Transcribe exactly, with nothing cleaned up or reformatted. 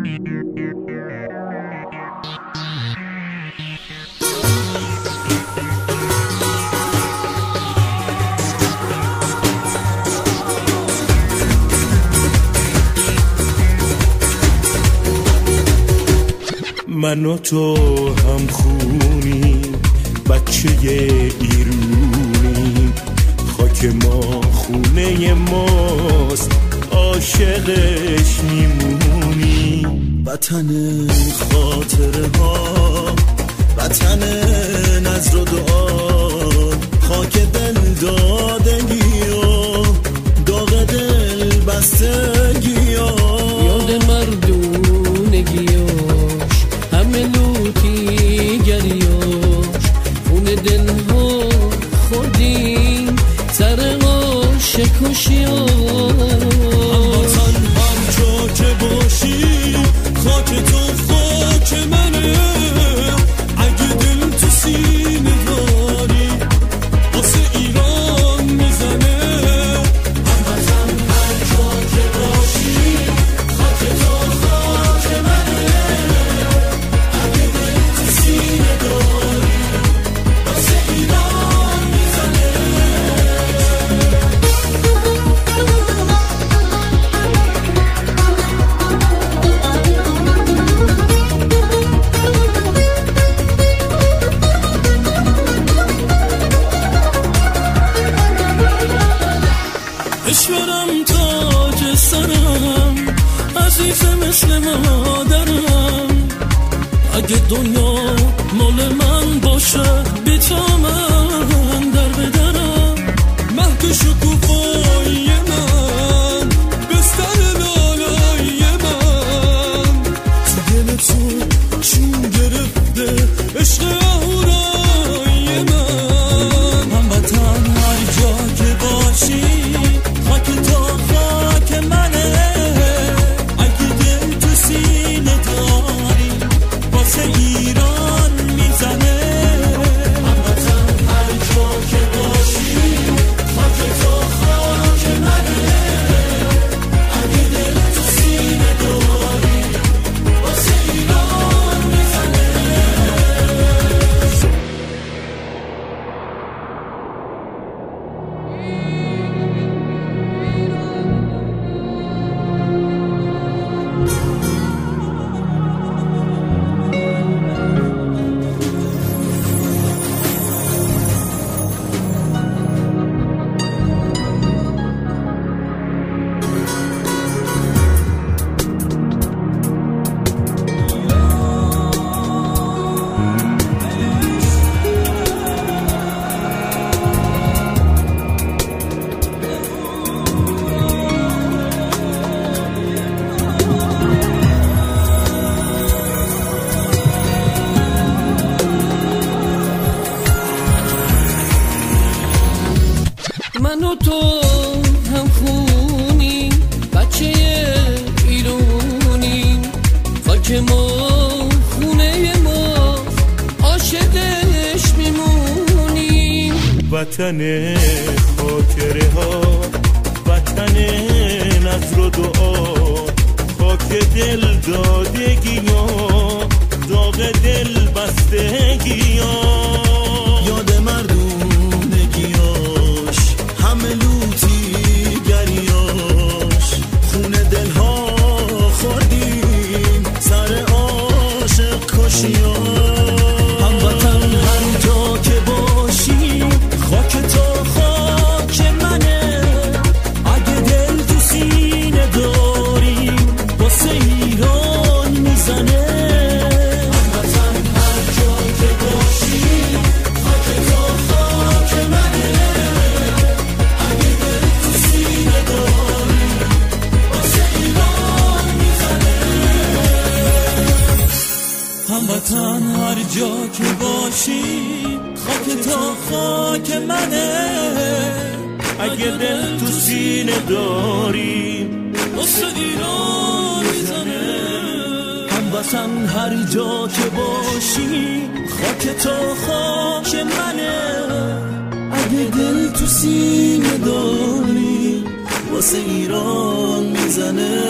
من و تو هم خونی بچه ایرونیم، خاک ما خونه ماست عاشقش میمونیم. وطن خاطره ها، وطن نظر و دعا، خاک دل دادگی و داغ دل بستگی ها. یاد مردونگیاش همه لوتی گریاش، خون دل ها خوردیم سر عاشق کشیاش. هموطن هر جا که باشی خاک تو خاک منه، اگه دل تو سینه داری واسه ایران میزنه. هموطن هر جا که باشی خاک تو خاک منه، اگه دل تو سینه داری واسه ایران میزنه. اشورم تاج سرم، عزیز مثل مادرم، اگه دنیا مال من باشه بی تا من در بدرم. مهد شکوفایی من، بستر لالایی من، تو دل تو چون گرفته عشق اهورایی من. هموطن هر جا که باشی خاک تو خاک منه، اگه دل تو سینه داری واسه ایران میزنه. هموطن هر جا که باشی خاک تو خاک منه، اگه دل تو سینه داری واسه ایران میزنه. من و تو هم خونی بچه ایرونیم، خاک ما خونه ما عاشقش میمونیم. وطن خاطره ها، وطن نظر و دعا، خاک دل دادگی ها، داغ دل بستگی ها. یاد مردونگیاش همه لوتی گریاش، خون دل ها خوردیم سر عاشق کشیاش. هموطن هر جا که باشی خاک تو خاک منه، اگه دل تو سینه داری واسه ایران میزنه. هموطن هر جا که باشی خاک تو خاک منه، اگه دل تو سینه داری واسه ایران میزنه. هموطن هر جا که باشی خاک تو خاک منه، اگه دل تو سینه داری واسه ایران میزنه. هموطن هر جا که باشی خاک تو خاک منه، اگه دل تو سینه داری واسه ایران میزنه.